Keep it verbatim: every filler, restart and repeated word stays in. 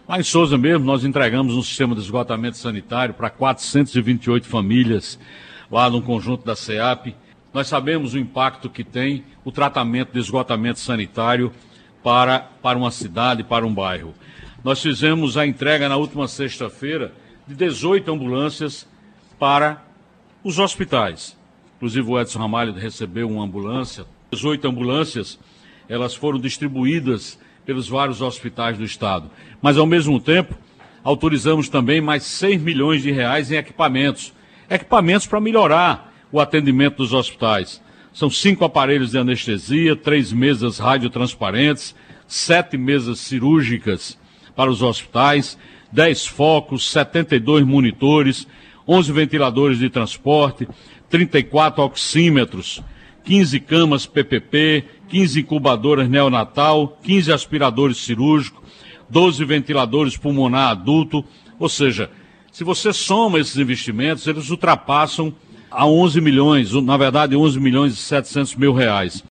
Lá em Souza mesmo, nós entregamos um sistema de esgotamento sanitário para quatrocentas e vinte e oito famílias, lá no conjunto da SEAP. Nós sabemos o impacto que tem o tratamento de esgotamento sanitário para, para uma cidade, para um bairro. Nós fizemos a entrega na última sexta-feira de dezoito ambulâncias para os hospitais. Inclusive o Edson Ramalho recebeu uma ambulância. dezoito ambulâncias, elas foram distribuídas pelos vários hospitais do estado. Mas, ao mesmo tempo, autorizamos também mais seis milhões de reais em equipamentos. Equipamentos para melhorar o atendimento dos hospitais. São cinco aparelhos de anestesia, três mesas radiotransparentes, sete mesas cirúrgicas para os hospitais, dez focos, setenta e dois monitores, onze ventiladores de transporte, trinta e quatro oxímetros, quinze camas P P P, quinze incubadoras neonatal, quinze aspiradores cirúrgicos, doze ventiladores pulmonar adulto. Ou seja, se você soma esses investimentos, eles ultrapassam a onze milhões, na verdade onze milhões e setecentos mil reais.